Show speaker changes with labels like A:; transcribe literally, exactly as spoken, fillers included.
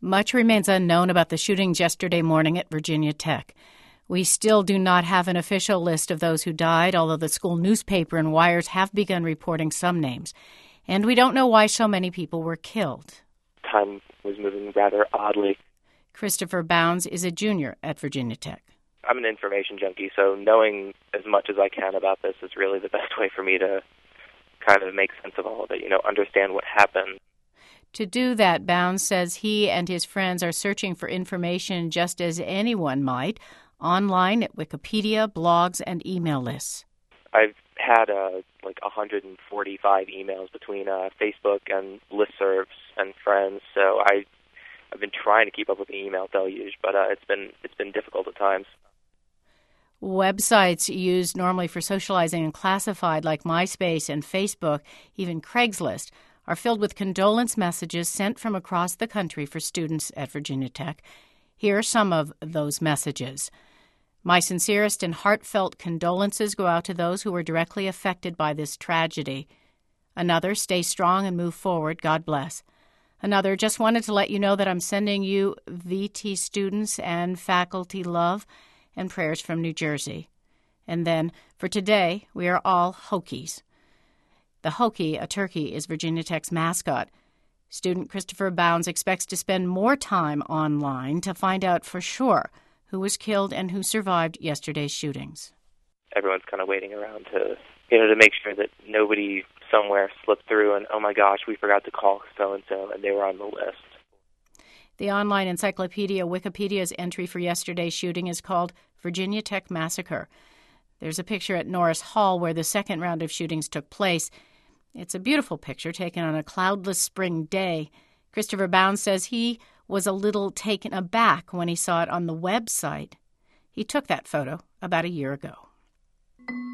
A: Much remains unknown about the shootings yesterday morning at Virginia Tech. We still do not have an official list of those who died, although the school newspaper and wires have begun reporting some names. And we don't know why so many people were killed.
B: Time was moving rather oddly.
A: Christopher Bounds is a junior at Virginia Tech.
B: I'm an information junkie, so knowing as much as I can about this is really the best way for me to kind of make sense of all of it, you know, understand what happened.
A: To do that, Bounds says he and his friends are searching for information just as anyone might, online at Wikipedia, blogs, and email lists.
B: I've had uh, like one hundred forty-five emails between uh, Facebook and listservs and friends, so I, I've been trying to keep up with the email deluge, but uh, it's been it's been difficult at times.
A: Websites used normally for socializing and classified, like MySpace and Facebook, even Craigslist, are filled with condolence messages sent from across the country for students at Virginia Tech. Here are some of those messages. My sincerest and heartfelt condolences go out to those who were directly affected by this tragedy. Another, stay strong and move forward. God bless. Another, just wanted to let you know that I'm sending you V T students and faculty love and prayers from New Jersey. And then, for today, we are all Hokies. The Hokie, a turkey, is Virginia Tech's mascot. Student Christopher Bounds expects to spend more time online to find out for sure who was killed and who survived yesterday's shootings.
B: Everyone's kind of waiting around to, you know, to make sure that nobody somewhere slipped through and, oh my gosh, we forgot to call so-and-so, and they were on the list.
A: The online encyclopedia Wikipedia's entry for yesterday's shooting is called Virginia Tech Massacre. There's a picture at Norris Hall where the second round of shootings took place. It's a beautiful picture taken on a cloudless spring day. Christopher Bounds says he was a little taken aback when he saw it on the website. He took that photo about a year ago.